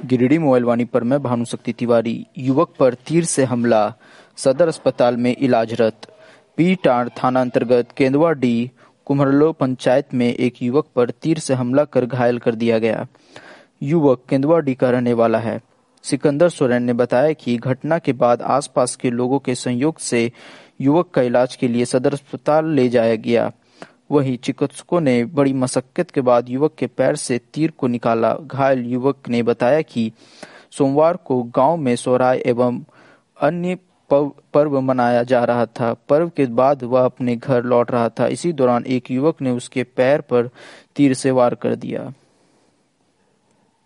Giridih mobile वाणी पर मैं भानुशक्ति तिवारी। युवक पर तीर से हमला, सदर अस्पताल में इलाजरत। पीटार थाना अंतर्गत केंदुआडीह कुम्हरलो पंचायत में एक युवक पर तीर से हमला कर घायल कर दिया गया। युवक केंदुआडीह का रहने वाला है। सिकंदर सोरेन ने बताया कि घटना के बाद आसपास के लोगों के सहयोग से युवक का इलाज के लिए सदर अस्पताल ले जाया गया। वहीं चिकित्सकों ने बड़ी मशक्कत के बाद युवक के पैर से तीर को निकाला। घायल युवक ने बताया कि सोमवार को गांव में सोहराय एवं अन्य पर्व मनाया जा रहा था। पर्व के बाद वह अपने घर लौट रहा था। इसी दौरान एक युवक ने उसके पैर पर तीर से वार कर दिया।